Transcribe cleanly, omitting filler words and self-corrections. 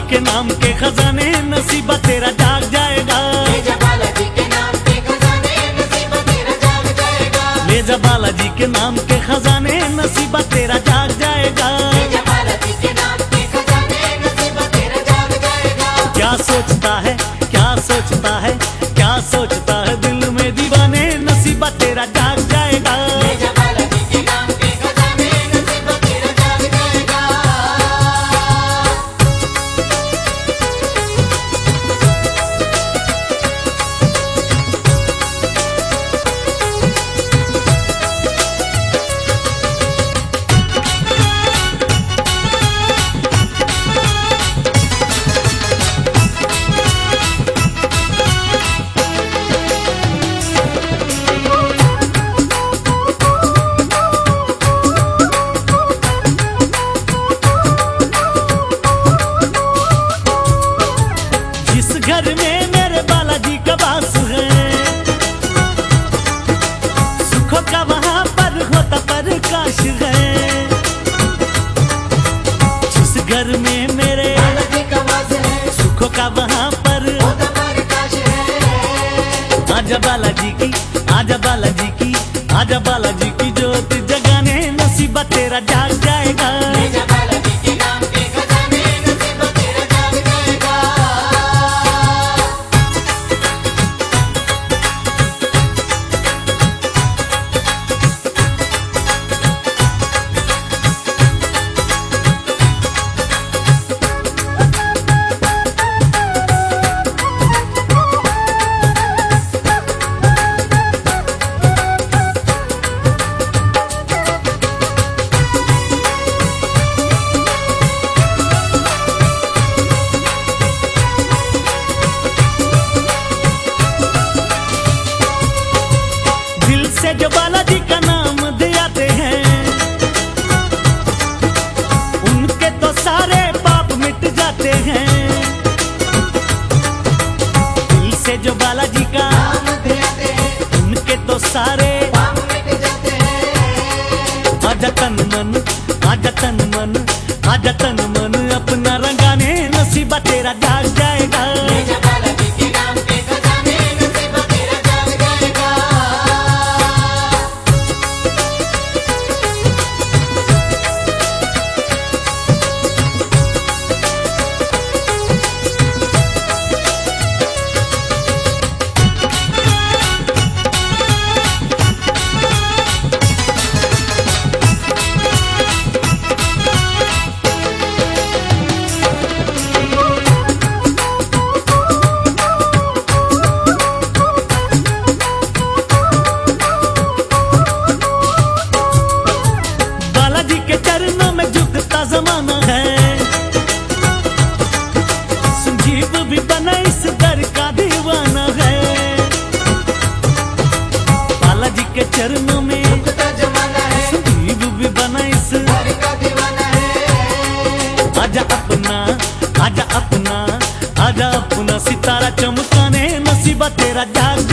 के नाम के खजाने नसीबा तेरा जाग जाएगा। ले जा बालाजी के नाम के खजाने नसीबा तेरा जाग जाएगा। ले जा बालाजी के नाम के खजाने नसीबा तेरा जाग जाएगा। ले जा बालाजी के नाम के खजाने नसीबा तेरा जाग जाएगा। क्या सोचता है, क्या सोचता है, क्या सोचता है दिल में दीवाने नसीबा तेरा जाग जाएगा। ले जा बालाजी के नाम के खजाने नसीबा तेरा जाग जाएगा। जिस घर में मेरे बालाजी का वास है, सुखों का वहां पर होता प्रकाश है। जिस घर में मेरे बालाजी का वास है, सुखों का वहां पर होता प्रकाश है। आजा बालाजी की, आजा बालाजी की, आजा बालाजी की ज्योत जगाने नसीबा तेरा जाग जाएगा। ले जा बालाजी के नाम के खजाने नसीबा तेरा जाग जाएगा। दिल से जो बालाजी का नाम दियाते हैं, उनके तो सारे पाप मिट जाते हैं। दिल से जो बालाजी का नाम देते हैं, उनके तो सारे पाप मिट जाते हैं। आजा तन मन, आजा तन मन, आजा तन मन अपना रंगाने नसीबा तेरा जाग जाएगा। ले जा बालाजी के नाम के खजाने नसीबा तेरा जाग जाएगा। बालाजी के चरणों में झुकता जमाना है, संजीव भी बना इस दर का दीवाना है। बालाजी के चरणों में झुकता जमाना है, संजीव भी बना इस हर का दीवाना है। आजा अपना, आजा अपना, आजा अपना सितारा चमकाने नसीबा तेरा जाग